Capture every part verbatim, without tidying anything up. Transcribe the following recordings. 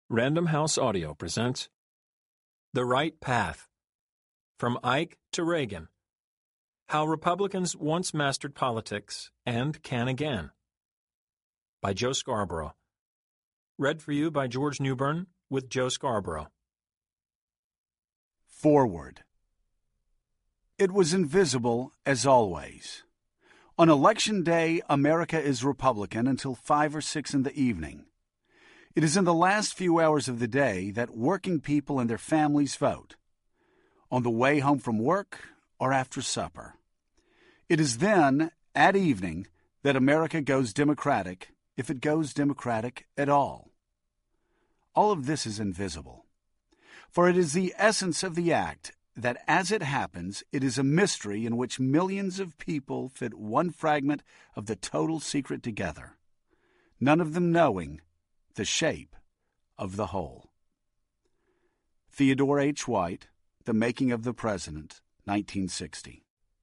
Random House Audio presents The Right Path, From Ike to Reagan, How Republicans Once Mastered Politics and Can Again, by Joe Scarborough. Read for you by George Newbern with Joe Scarborough. Forward. It was invisible as always. On Election Day, America is Republican until five or six in the evening. It is in the last few hours of the day that working people and their families vote, on the way home from work or after supper. It is then, at evening, that America goes Democratic, if it goes Democratic at all. All of this is invisible, for it is the essence of the act that as it happens, it is a mystery in which millions of people fit one fragment of the total secret together, none of them knowing the shape of the whole. Theodore H. White, The Making of the President, nineteen sixty.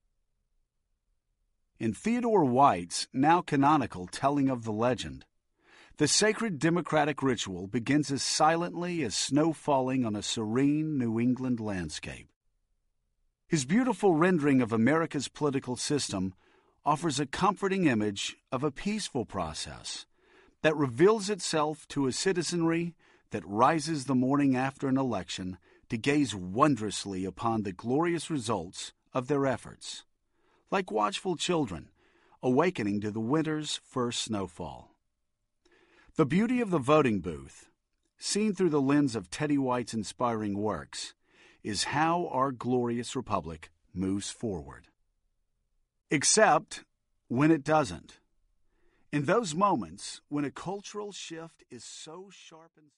In Theodore White's now canonical telling of the legend, the sacred democratic ritual begins as silently as snow falling on a serene New England landscape. His beautiful rendering of America's political system offers a comforting image of a peaceful process that reveals itself to a citizenry that rises the morning after an election to gaze wondrously upon the glorious results of their efforts, like watchful children awakening to the winter's first snowfall. The beauty of the voting booth, seen through the lens of Teddy White's inspiring works, is how our glorious republic moves forward. Except when it doesn't. In those moments when a cultural shift is so sharp and